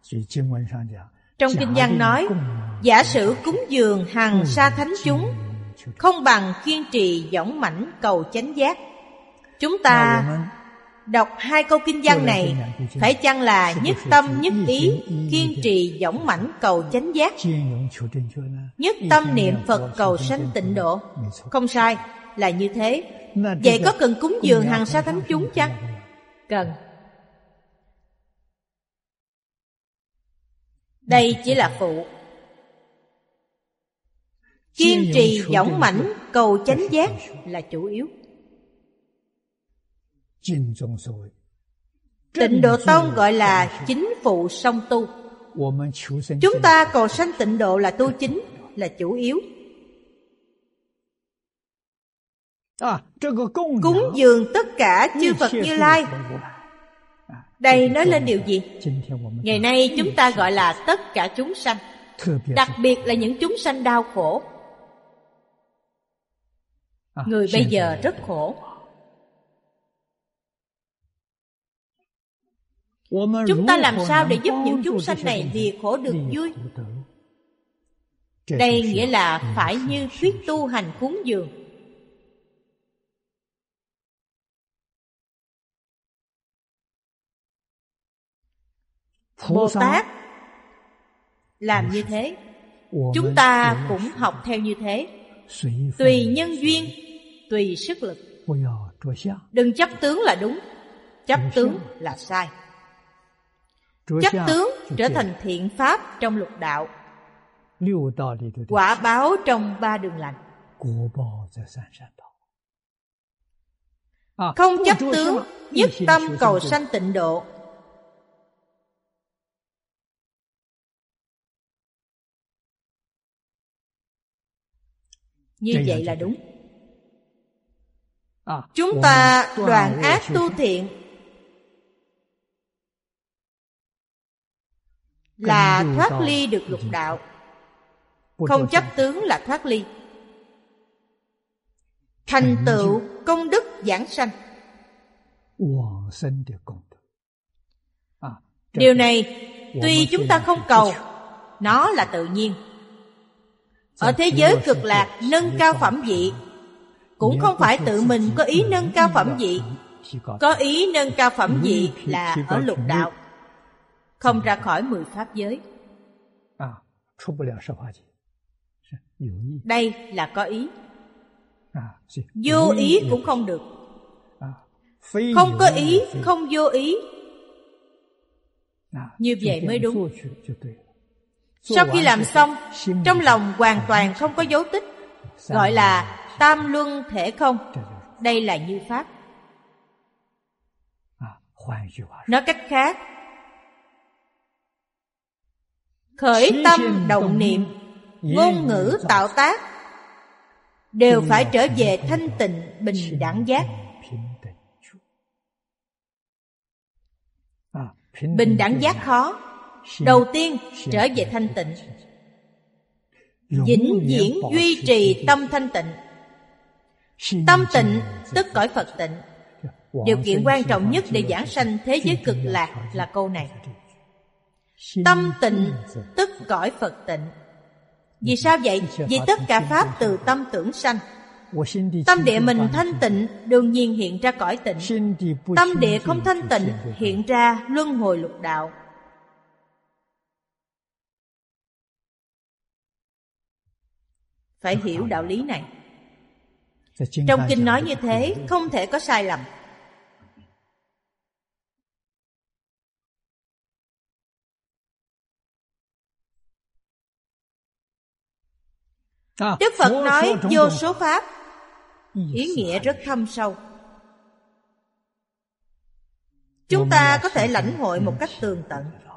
Trong kinh văn nói, giả sử cúng dường hằng sa thánh chúng, không bằng kiên trì dõng mãnh cầu chánh giác. Chúng ta đọc hai câu kinh văn này, phải chăng là nhất tâm nhất ý kiên trì dõng mãnh cầu chánh giác, nhất tâm niệm Phật cầu sanh tịnh độ? Không sai, là như thế. Vậy có cần cúng dường hằng sa thánh chúng chăng? Cần. Đây chỉ là phụ. Kiên trì dõng mãnh cầu chánh giác là chủ yếu. Tịnh Độ Tông gọi là chính phụ song tu. Chúng ta cầu sanh tịnh độ là tu chính, là chủ yếu. Cúng dường tất cả chư Phật Như Lai, đây nói lên điều gì? Ngày nay chúng ta gọi là tất cả chúng sanh, đặc biệt là những chúng sanh đau khổ. Người bây giờ rất khổ. Chúng ta làm sao để giúp những chúng sanh này lìa khổ được vui? Đây nghĩa là phải như thuyết tu hành cúng dường. Bồ Tát làm như thế, chúng ta cũng học theo như thế. Tùy nhân duyên, tùy sức lực. Đừng chấp tướng là đúng, chấp tướng là sai. Chấp tướng trở thành thiện pháp trong lục đạo, quả báo trong ba đường lành. Không chấp tướng, nhất tâm cầu sanh tịnh độ. Như vậy là đúng. Chúng ta đoạn ác tu thiện là thoát ly được lục đạo. Không chấp tướng là thoát ly, thành tựu công đức giảng sanh. Điều này tuy chúng ta không cầu, nó là tự nhiên. Ở thế giới cực lạc nâng cao phẩm vị, cũng không phải tự mình có ý nâng cao phẩm vị. Có ý nâng cao phẩm vị là ở lục đạo, không ra khỏi 10 pháp giới. Đây là có ý. Vô ý cũng không được. Không có ý, không vô ý, như vậy mới đúng. Sau khi làm xong, trong lòng hoàn toàn không có dấu tích, gọi là tam luân thể không. Đây là như pháp. Nói cách khác, khởi tâm động niệm, ngôn ngữ tạo tác đều phải trở về thanh tịnh bình đẳng giác. Bình đẳng giác khó. Đầu tiên trở về thanh tịnh, vĩnh viễn duy trì tâm thanh tịnh. Tâm tịnh tức cõi Phật tịnh. Điều kiện quan trọng nhất để giảng sanh thế giới cực lạc là câu này. Tâm tịnh tức cõi Phật tịnh. Vì sao vậy? Vì tất cả pháp từ tâm tưởng sanh. Tâm địa mình thanh tịnh, đương nhiên hiện ra cõi tịnh. Tâm địa không thanh tịnh, hiện ra luân hồi lục đạo. Phải hiểu đạo lý này. Trong kinh nói như thế, không thể có sai lầm. Đức Phật nói vô số pháp, ý nghĩa rất thâm sâu. Chúng ta có thể lãnh hội một cách tường tận.